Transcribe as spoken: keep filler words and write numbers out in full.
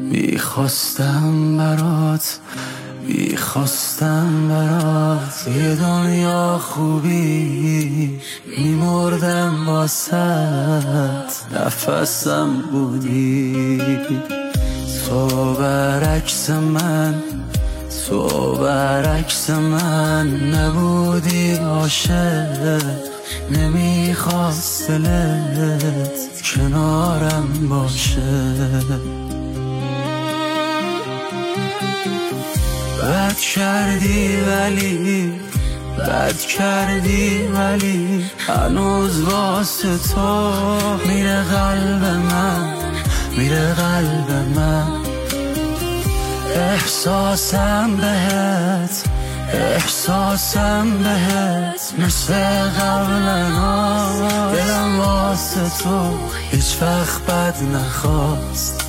میخواستم برات میخواستم برات یه دنیا خوبی میمردم واسط نفسم بودی تو برعکس من تو برعکس من نبودی عاشق نمیخواست دلت کنارم باشه بد کردی ولی بد کردی ولی هنوز واسه تو میره قلب من میره قلب من احساسم بهت احساسم بهت مثل قبلنا دلم واسه تو هیچ وقت بد نخواست